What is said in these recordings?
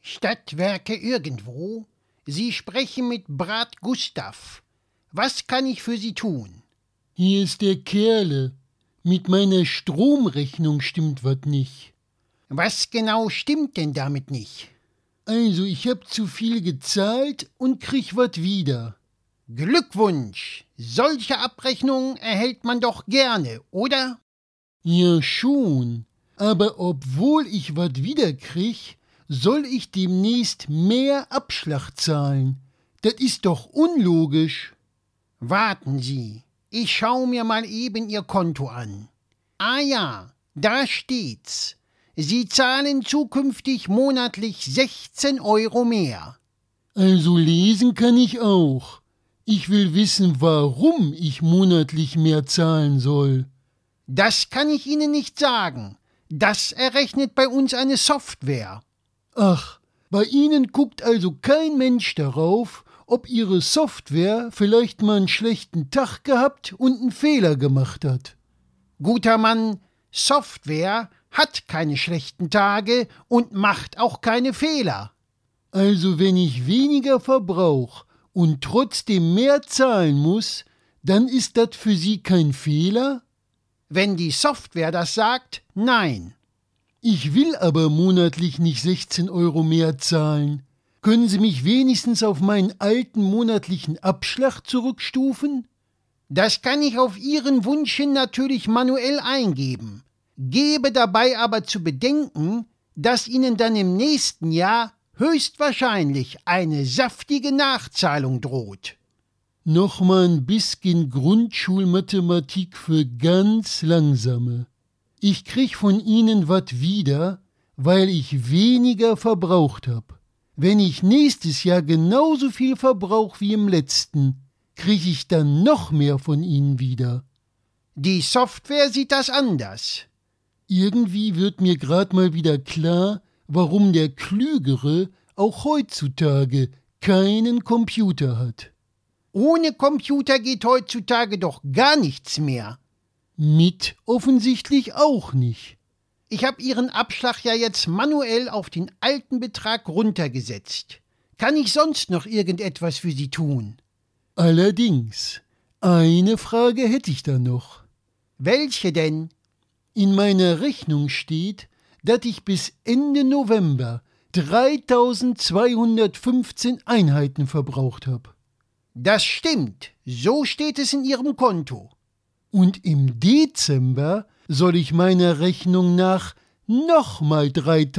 Stadtwerke irgendwo? Sie sprechen mit Brat Gustav. Was kann ich für Sie tun? Hier ist der Kerle. Mit meiner Stromrechnung stimmt was nicht. Was genau stimmt denn damit nicht? Also, ich hab zu viel gezahlt und krieg was wieder. Glückwunsch! Solche Abrechnungen erhält man doch gerne, oder? Ja, schon. Aber obwohl ich was wiederkrieg, soll ich demnächst mehr Abschlag zahlen. Das ist doch unlogisch. Warten Sie, ich schau mir mal eben Ihr Konto an. Ah ja, da steht's. Sie zahlen zukünftig monatlich 16 Euro mehr. Also lesen kann ich auch. Ich will wissen, warum ich monatlich mehr zahlen soll. Das kann ich Ihnen nicht sagen. Das errechnet bei uns eine Software. Ach, bei Ihnen guckt also kein Mensch darauf, ob Ihre Software vielleicht mal einen schlechten Tag gehabt und einen Fehler gemacht hat. Guter Mann, Software hat keine schlechten Tage und macht auch keine Fehler. Also wenn ich weniger verbrauch und trotzdem mehr zahlen muss, dann ist das für Sie kein Fehler? Wenn die Software das sagt, nein. Ich will aber monatlich nicht 16 Euro mehr zahlen. Können Sie mich wenigstens auf meinen alten monatlichen Abschlag zurückstufen? Das kann ich auf Ihren Wunsch hin natürlich manuell eingeben. Gebe dabei aber zu bedenken, dass Ihnen dann im nächsten Jahr höchstwahrscheinlich eine saftige Nachzahlung droht. Nochmal ein bisschen Grundschulmathematik für ganz Langsame. Ich krieg von Ihnen was wieder, weil ich weniger verbraucht hab. Wenn ich nächstes Jahr genauso viel verbrauch wie im letzten, krieg ich dann noch mehr von Ihnen wieder. Die Software sieht das anders. Irgendwie wird mir grad mal wieder klar, warum der Klügere auch heutzutage keinen Computer hat. Ohne Computer geht heutzutage doch gar nichts mehr. Mit offensichtlich auch nicht. Ich habe Ihren Abschlag ja jetzt manuell auf den alten Betrag runtergesetzt. Kann ich sonst noch irgendetwas für Sie tun? Allerdings, eine Frage hätte ich da noch. Welche denn? In meiner Rechnung steht, dass ich bis Ende November 3215 Einheiten verbraucht habe. Das stimmt, so steht es in Ihrem Konto. Und im Dezember soll ich meiner Rechnung nach nochmal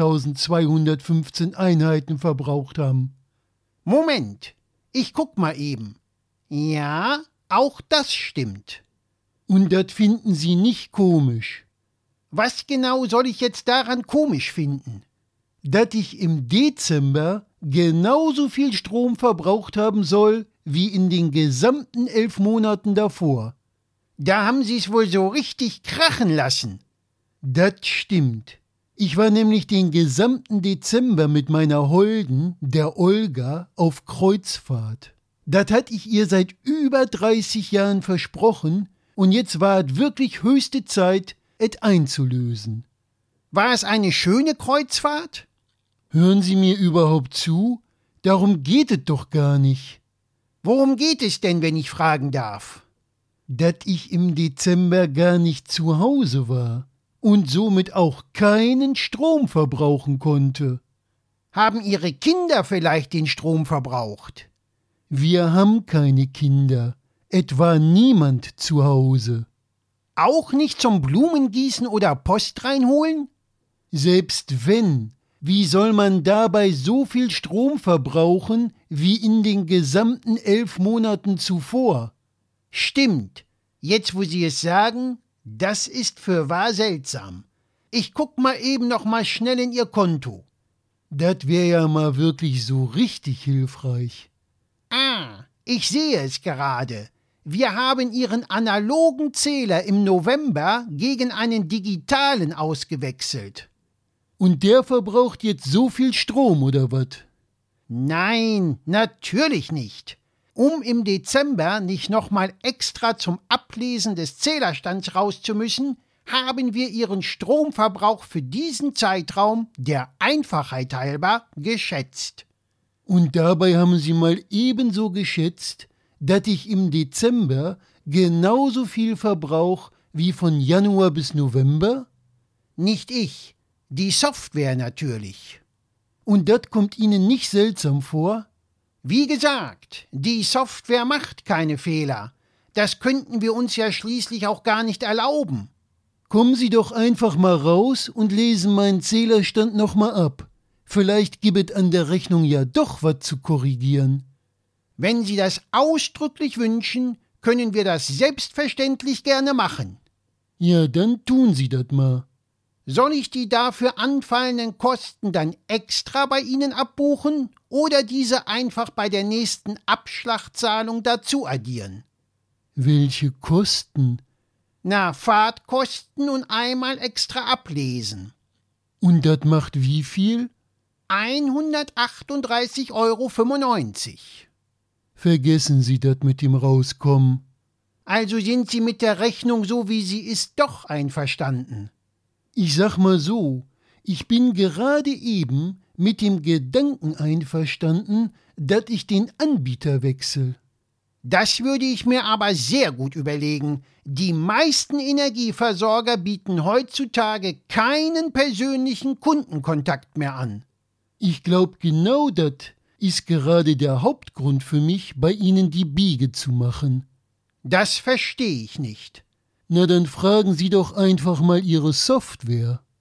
3215 Einheiten verbraucht haben. Moment, ich guck mal eben. Ja, auch das stimmt. Und das finden Sie nicht komisch. Was genau soll ich jetzt daran komisch finden? Dass ich im Dezember genauso viel Strom verbraucht haben soll wie in den gesamten 11 Monaten davor. Da haben Sie es wohl so richtig krachen lassen. Das stimmt. Ich war nämlich den gesamten Dezember mit meiner Holden, der Olga, auf Kreuzfahrt. Das hatte ich ihr seit über 30 Jahren versprochen und jetzt war es wirklich höchste Zeit, es einzulösen. War es eine schöne Kreuzfahrt? Hören Sie mir überhaupt zu? Darum geht es doch gar nicht. Worum geht es denn, wenn ich fragen darf? Dass ich im Dezember gar nicht zu Hause war und somit auch keinen Strom verbrauchen konnte. Haben Ihre Kinder vielleicht den Strom verbraucht? Wir haben keine Kinder, etwa niemand zu Hause. Auch nicht zum Blumengießen oder Post reinholen? Selbst wenn, wie soll man dabei so viel Strom verbrauchen wie in den gesamten 11 Monaten zuvor? Stimmt, jetzt wo Sie es sagen, das ist fürwahr seltsam. Ich guck mal eben noch mal schnell in Ihr Konto. Das wäre ja mal wirklich so richtig hilfreich. Ah, ich sehe es gerade. Wir haben Ihren analogen Zähler im November gegen einen digitalen ausgewechselt. Und der verbraucht jetzt so viel Strom, oder was? Nein, natürlich nicht. Um im Dezember nicht nochmal extra zum Ablesen des Zählerstands raus zu müssen, haben wir Ihren Stromverbrauch für diesen Zeitraum der Einfachheit halber geschätzt. Und dabei haben Sie mal ebenso geschätzt, dass ich im Dezember genauso viel verbrauch wie von Januar bis November? Nicht ich, die Software natürlich. Und das kommt Ihnen nicht seltsam vor? Wie gesagt, die Software macht keine Fehler. Das könnten wir uns ja schließlich auch gar nicht erlauben. Kommen Sie doch einfach mal raus und lesen meinen Zählerstand noch mal ab. Vielleicht gibt es an der Rechnung ja doch was zu korrigieren. Wenn Sie das ausdrücklich wünschen, können wir das selbstverständlich gerne machen. Ja, dann tun Sie das mal. Soll ich die dafür anfallenden Kosten dann extra bei Ihnen abbuchen oder diese einfach bei der nächsten Abschlachtzahlung dazu addieren? Welche Kosten? Na, Fahrtkosten und einmal extra ablesen. Und das macht wie viel? 138,95 €. Vergessen Sie das mit dem Rauskommen. Also sind Sie mit der Rechnung, so wie sie ist, doch einverstanden. Ich sag mal so, ich bin gerade eben mit dem Gedanken einverstanden, dass ich den Anbieter wechsle. Das würde ich mir aber sehr gut überlegen. Die meisten Energieversorger bieten heutzutage keinen persönlichen Kundenkontakt mehr an. Ich glaube, genau das ist gerade der Hauptgrund für mich, bei Ihnen die Biege zu machen. Das verstehe ich nicht. Na, dann fragen Sie doch einfach mal Ihre Software.